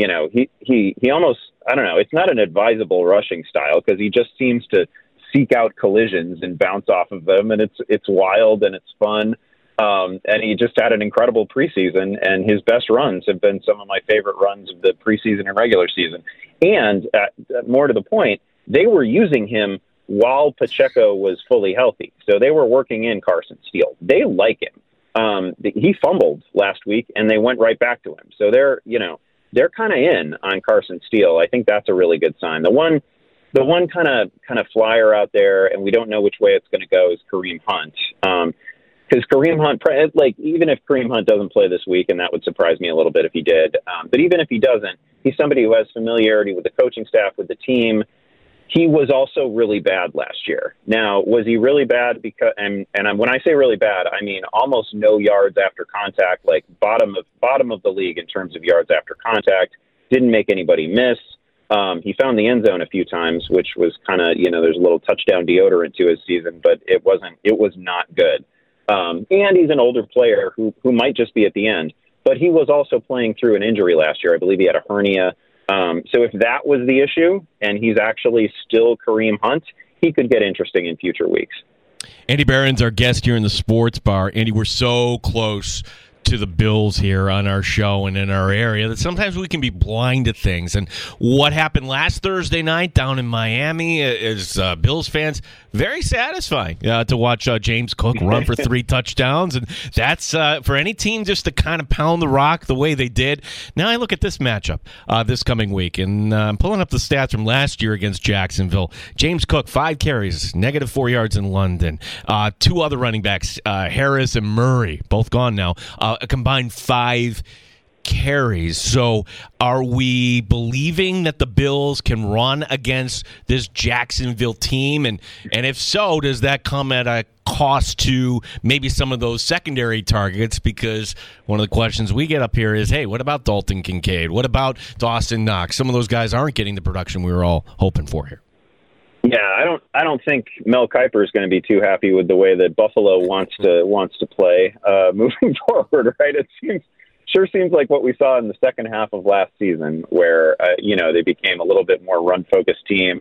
he almost, I don't know, it's not an advisable rushing style because he just seems to seek out collisions and bounce off of them. And it's wild and it's fun. And he just had an incredible preseason, and his best runs have been some of my favorite runs of the preseason and regular season. And more to the point, they were using him while Pacheco was fully healthy. So they were working in Carson Steele. They like him. He fumbled last week, and they went right back to him. So they're kind of in on Carson Steele. I think that's a really good sign. The one kind of flyer out there, and we don't know which way it's going to go, is Kareem Hunt. Because Kareem Hunt, even if Kareem Hunt doesn't play this week, and that would surprise me a little bit if he did, but even if he doesn't, he's somebody who has familiarity with the coaching staff, with the team. He was also really bad last year. Now, was he really bad? Because and when I say really bad, I mean almost no yards after contact, like bottom of the league in terms of yards after contact. Didn't make anybody miss. He found the end zone a few times, which was kind of, there's a little touchdown deodorant to his season, but it was not good. And he's an older player who might just be at the end, but he was also playing through an injury last year. I believe he had a hernia. So if that was the issue and he's actually still Kareem Hunt, he could get interesting in future weeks. Andy Barron's our guest here in the Sports Bar. Andy, we're so close to the Bills here on our show and in our area that sometimes we can be blind to things. And what happened last Thursday night down in Miami is Bills fans very satisfying to watch James Cook run for 3 touchdowns. And that's for any team just to kind of pound the rock the way they did. Now I look at this matchup this coming week, and I'm pulling up the stats from last year against Jacksonville. James Cook, 5 carries, -4 yards in London. 2 other running backs, Harris and Murray, both gone now. A combined 5 carries. So are we believing that the Bills can run against this Jacksonville team? And if so, does that come at a cost to maybe some of those secondary targets? Because one of the questions we get up here is, hey, what about Dalton Kincaid? What about Dawson Knox? Some of those guys aren't getting the production we were all hoping for here. Yeah, I don't think Mel Kiper is going to be too happy with the way that Buffalo wants to play moving forward, right? It sure seems like what we saw in the second half of last season, where they became a little bit more run-focused team,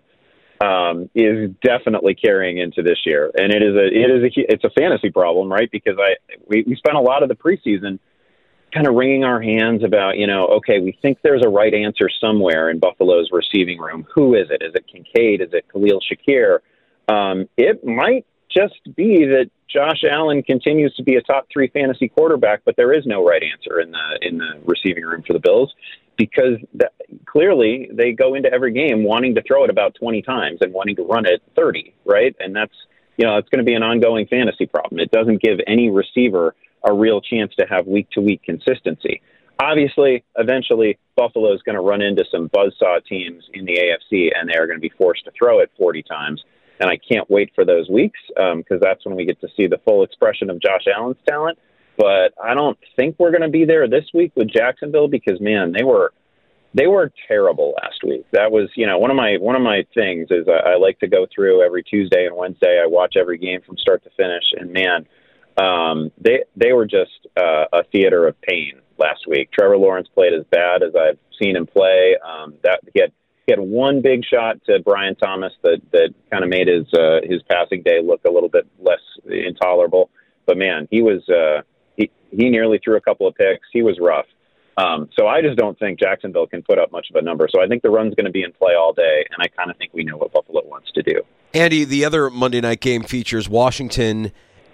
is definitely carrying into this year, and it's a fantasy problem, right? Because we spent a lot of the preseason kind of wringing our hands about, okay, we think there's a right answer somewhere in Buffalo's receiving room. Who is it? Is it Kincaid? Is it Khalil Shakir? It might just be that Josh Allen continues to be a top 3 fantasy quarterback, but there is no right answer in the receiving room for the Bills, because clearly they go into every game wanting to throw it about 20 times and wanting to run it 30, right? And that's, it's going to be an ongoing fantasy problem. It doesn't give any receiver a real chance to have week-to-week consistency. Obviously, eventually, Buffalo is going to run into some buzzsaw teams in the AFC, and they are going to be forced to throw it 40 times. And I can't wait for those weeks because that's when we get to see the full expression of Josh Allen's talent. But I don't think we're going to be there this week with Jacksonville because, man, they were terrible last week. That was, one of my things is I like to go through every Tuesday and Wednesday. I watch every game from start to finish, and man, they were just a theater of pain last week. Trevor Lawrence played as bad as I've seen him play. He had one big shot to Brian Thomas that kind of made his passing day look a little bit less intolerable. But man, he was he nearly threw a couple of picks. He was rough. So I just don't think Jacksonville can put up much of a number. So I think the run's going to be in play all day, and I kind of think we know what Buffalo wants to do. Andy, the other Monday night game features Washington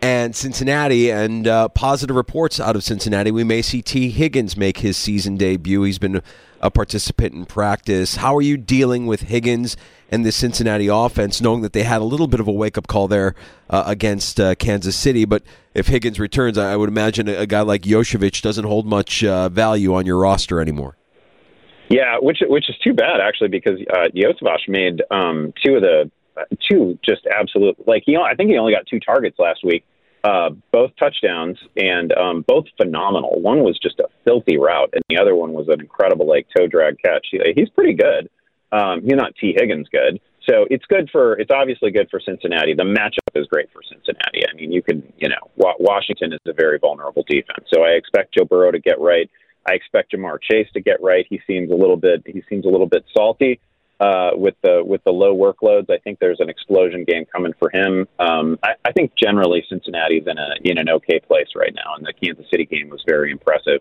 and Cincinnati, and positive reports out of Cincinnati. We may see T. Higgins make his season debut. He's been a participant in practice. How are you dealing with Higgins and the Cincinnati offense, knowing that they had a little bit of a wake-up call there against Kansas City? But if Higgins returns, I would imagine a guy like Jošević doesn't hold much value on your roster anymore. Yeah, which is too bad, actually, because Jošević made two just absolute, I think he only got 2 targets last week, both touchdowns, and both phenomenal. One was just a filthy route, and the other one was an incredible toe drag catch. He's pretty good. He's not T. Higgins good. So it's obviously good for Cincinnati. The matchup is great for Cincinnati. I mean, Washington is a very vulnerable defense. So I expect Joe Burrow to get right. I expect Jamar Chase to get right. He seems a little bit salty with the low workloads. I think there's an explosion game coming for him. I think generally Cincinnati's in an okay place right now, and the Kansas City game was very impressive.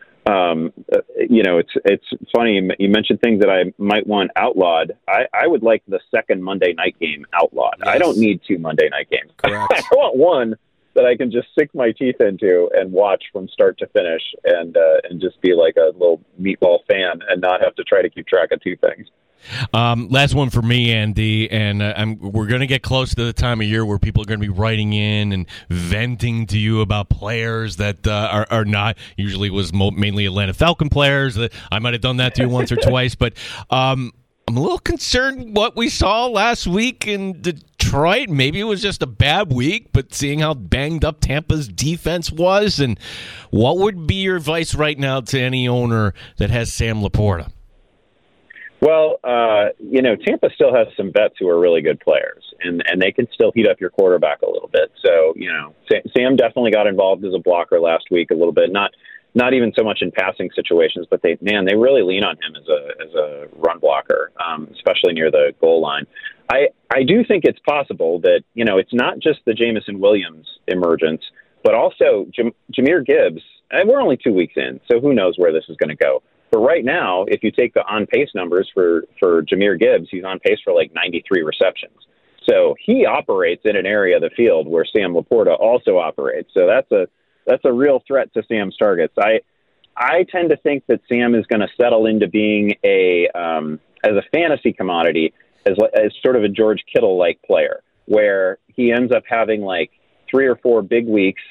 It's funny you mentioned things that I might want outlawed. I would like the second Monday night game outlawed. Yes. I don't need 2 Monday night games. I want one that I can just sink my teeth into and watch from start to finish, and just be like a little meatball fan and not have to try to keep track of 2 things. Last one for me, Andy, and we're going to get close to the time of year where people are going to be writing in and venting to you about players that are not, usually was mainly Atlanta Falcon players. I might have done that to you once or twice, but I'm a little concerned what we saw last week in Detroit. Maybe it was just a bad week, but seeing how banged up Tampa's defense was, and what would be your advice right now to any owner that has Sam Laporta? Well, Tampa still has some vets who are really good players, and they can still heat up your quarterback a little bit. So, Sam definitely got involved as a blocker last week a little bit, not even so much in passing situations, but they really lean on him as a run blocker, especially near the goal line. I do think it's possible that, it's not just the Jameson Williams emergence, but also Jahmyr Gibbs. And we're only 2 weeks in, so who knows where this is going to go. But right now, if you take the on-pace numbers for Jahmyr Gibbs, he's on pace for 93 receptions. So he operates in an area of the field where Sam Laporta also operates. So that's a real threat to Sam's targets. I tend to think that Sam is going to settle into being as a fantasy commodity, as sort of a George Kittle-like player, where he ends up having 3 or 4 big weeks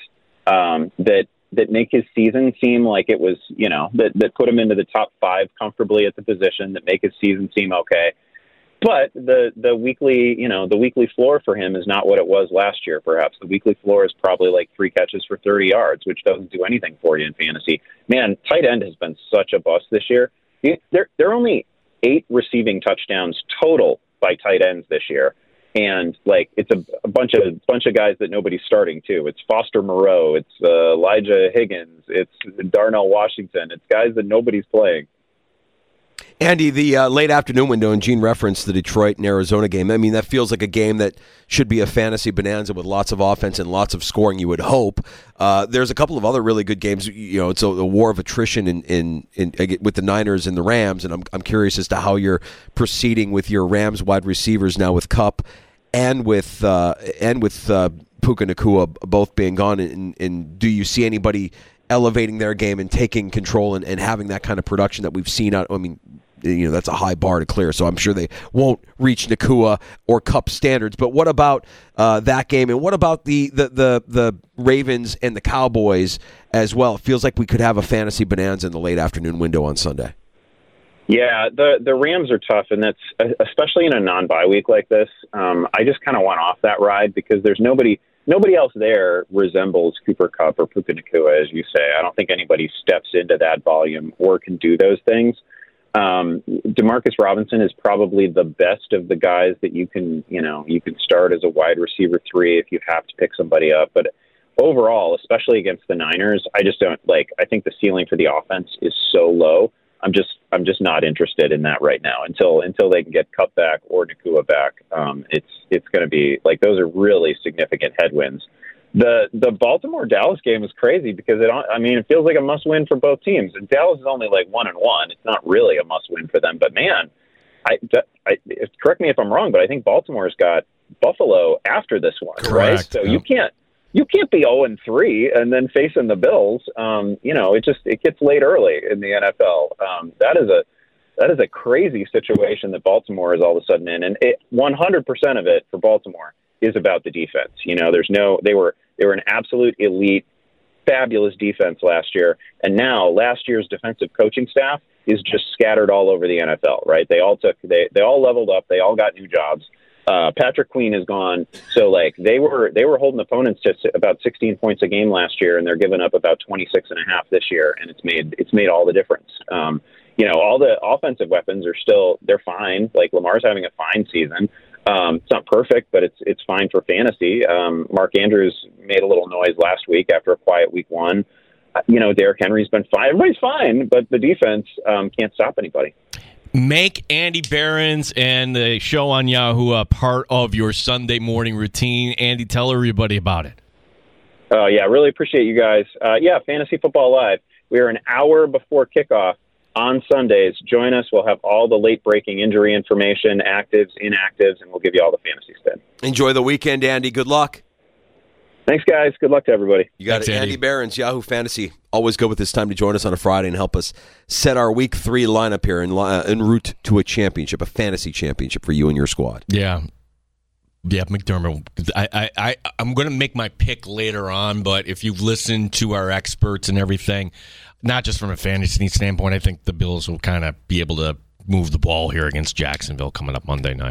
that make his season seem like it was, that put him into the top 5 comfortably at the position, that make his season seem okay. But the weekly floor for him is not what it was last year. Perhaps the weekly floor is probably 3 catches for 30 yards, which doesn't do anything for you in fantasy. Man, tight end has been such a bust this year. There are only 8 receiving touchdowns total by tight ends this year. And it's a bunch of guys that nobody's starting too. It's Foster Moreau, it's Elijah Higgins, it's Darnell Washington. It's guys that nobody's playing. Andy, the late afternoon window, and Gene referenced the Detroit and Arizona game. I mean, that feels like a game that should be a fantasy bonanza with lots of offense and lots of scoring, you would hope. There's a couple of other really good games. It's a war of attrition in with the Niners and the Rams, and I'm curious as to how you're proceeding with your Rams wide receivers now with Kupp and with Puka Nacua both being gone. And do you see anybody elevating their game and taking control and having that kind of production that we've seen out? I mean, that's a high bar to clear, so I'm sure they won't reach Nacua or Kupp standards. But what about that game, and what about the Ravens and the Cowboys as well? It feels like we could have a fantasy bonanza in the late afternoon window on Sunday. Yeah, the Rams are tough, and that's especially in a non-bye week like this. I just kind of want off that ride because there's nobody else there resembles Cooper Kupp or Puka Nacua, as you say. I don't think anybody steps into that volume or can do those things. Demarcus Robinson is probably the best of the guys that you can start as a wide receiver 3 if you have to pick somebody up. But overall, especially against the Niners, I just don't I think the ceiling for the offense is so low. I'm just not interested in that right now until they can get Kupp back or Nacua back. It's going to be those are really significant headwinds. The Baltimore-Dallas game was crazy because it feels like a must-win for both teams. And Dallas is only 1-1. It's not really a must-win for them. But man, correct me if I'm wrong, but I think Baltimore's got Buffalo after this one, Correct. right? So you you can't be 0-3 and then facing the Bills. It gets late early in the NFL. That is a crazy situation that Baltimore is all of a sudden in, and 100% of it for Baltimore is about the defense. They were an absolute elite, fabulous defense last year, and now last year's defensive coaching staff is just scattered all over the NFL. Right? They all leveled up. They all got new jobs. Patrick Queen is gone, so they were holding opponents to about 16 points a game last year, and they're giving up about 26.5 this year, and it's made all the difference. All the offensive weapons they're fine. Like Lamar's having a fine season. It's not perfect, but it's fine for fantasy. Mark Andrews made a little noise last week after a quiet week one. Derrick Henry's been fine. Everybody's fine, but the defense can't stop anybody. Make Andy Behrens and the show on Yahoo a part of your Sunday morning routine. Andy, tell everybody about it. Yeah, really appreciate you guys. Fantasy Football Live. We are an hour before kickoff on Sundays. Join us. We'll have all the late-breaking injury information, actives, inactives, and we'll give you all the fantasy spin. Enjoy the weekend, Andy. Good luck. Thanks, guys. Good luck to everybody. You got it. Andy Behrens, Yahoo Fantasy. Always good with this time to join us on a Friday and help us set our Week 3 lineup here en route to a championship, a fantasy championship for you and your squad. Yeah, McDermott. I'm going to make my pick later on, but if you've listened to our experts and everything, not just from a fantasy standpoint, I think the Bills will kind of be able to move the ball here against Jacksonville coming up Monday night.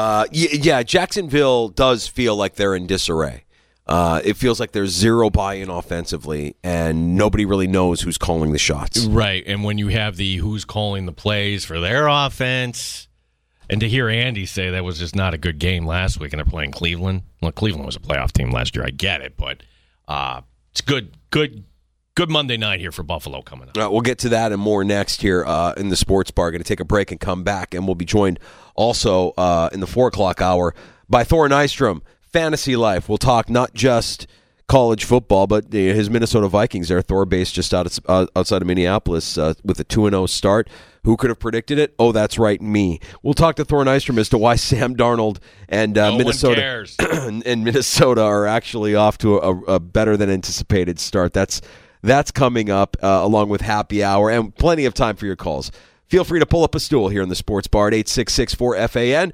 Jacksonville does feel like they're in disarray. It feels like there's zero buy-in offensively, and nobody really knows who's calling the shots. Right, and when you have the who's calling the plays for their offense, and to hear Andy say that was just not a good game last week, and they're playing Cleveland. Well, Cleveland was a playoff team last year. I get it, but it's good Monday night here for Buffalo coming up. We'll get to that and more next here in the Sports Bar. Going to take a break and come back, and we'll be joined also in the 4 o'clock hour by Thor Nystrom. Fantasy Life. We'll talk not just college football, but his Minnesota Vikings. They're Thor based just outside of Minneapolis with a 2-0 start. Who could have predicted it? Oh, that's right, me. We'll talk to Thor Nystrom as to why Sam Darnold and Minnesota are actually off to a better than anticipated start. That's coming up along with Happy Hour and plenty of time for your calls. Feel free to pull up a stool here in the Sports Bar at 866-4FAN,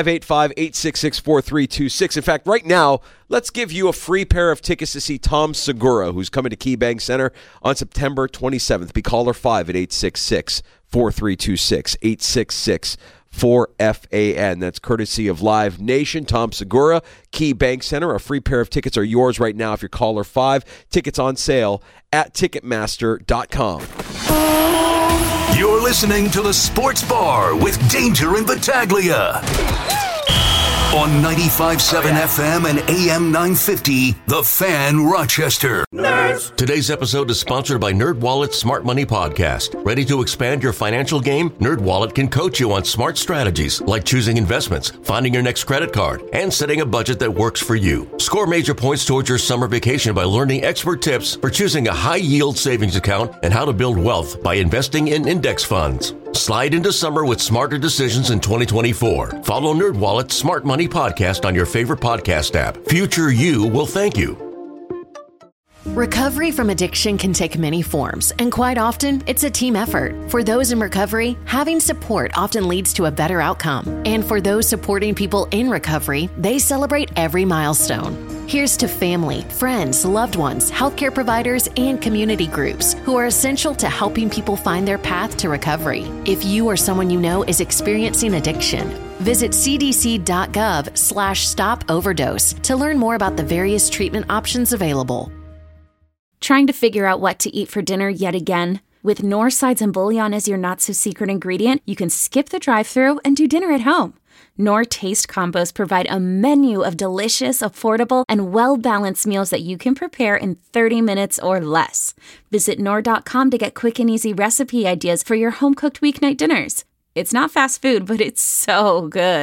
585-866-4326. In fact, right now, let's give you a free pair of tickets to see Tom Segura, who's coming to KeyBank Center on September 27th. Be caller 5 at 866-4326, 866-4FAN. That's courtesy of Live Nation. Tom Segura, KeyBank Center. A free pair of tickets are yours right now if you're caller 5. Tickets on sale at Ticketmaster.com. You're listening to the Sports Bar with Danger and Battaglia on 95.7 FM and AM 950, The Fan Rochester. Nerds. Today's episode is sponsored by NerdWallet's Smart Money Podcast. Ready to expand your financial game? NerdWallet can coach you on smart strategies like choosing investments, finding your next credit card, and setting a budget that works for you. Score major points towards your summer vacation by learning expert tips for choosing a high-yield savings account and how to build wealth by investing in index funds. Slide into summer with smarter decisions in 2024. Follow NerdWallet's Smart Money Podcast on your favorite podcast app. Future you will thank you. Recovery from addiction can take many forms, and quite often, it's a team effort. For those in recovery, having support often leads to a better outcome. And for those supporting people in recovery, they celebrate every milestone. Here's to family, friends, loved ones, healthcare providers, and community groups who are essential to helping people find their path to recovery. If you or someone you know is experiencing addiction, visit cdc.gov/stop overdose to learn more about the various treatment options available. Trying to figure out what to eat for dinner yet again? With Knorr sides and bouillon as your not-so-secret ingredient, you can skip the drive-thru and do dinner at home. Knorr Taste Combos provide a menu of delicious, affordable, and well-balanced meals that you can prepare in 30 minutes or less. Visit Knorr.com to get quick and easy recipe ideas for your home-cooked weeknight dinners. It's not fast food, but it's so good.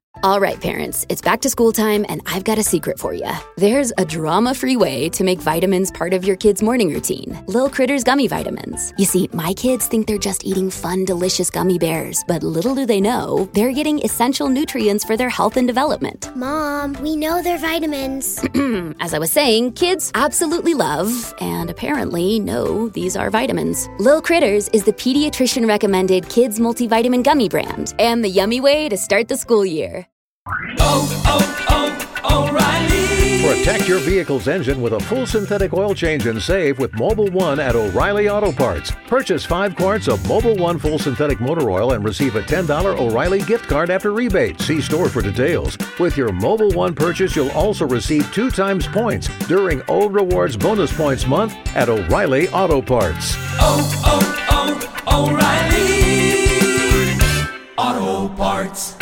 All right, parents, it's back to school time, and I've got a secret for you. There's a drama-free way to make vitamins part of your kid's morning routine. Lil Critters Gummy Vitamins. You see, my kids think they're just eating fun, delicious gummy bears, but little do they know, they're getting essential nutrients for their health and development. Mom, we know they're vitamins. As I was saying, kids absolutely love, and apparently know, these are vitamins. Lil Critters is the pediatrician-recommended kids multivitamin gummy brand, and the yummy way to start the school year. O'Reilly. Protect your vehicle's engine with a full synthetic oil change and save with Mobil 1 at O'Reilly Auto Parts. Purchase 5 quarts of Mobil 1 full synthetic motor oil and receive a $10 O'Reilly gift card after rebate. See store for details. With your Mobil 1 purchase, you'll also receive 2 times points during O Rewards Bonus Points Month at O'Reilly Auto Parts. O'Reilly Auto Parts.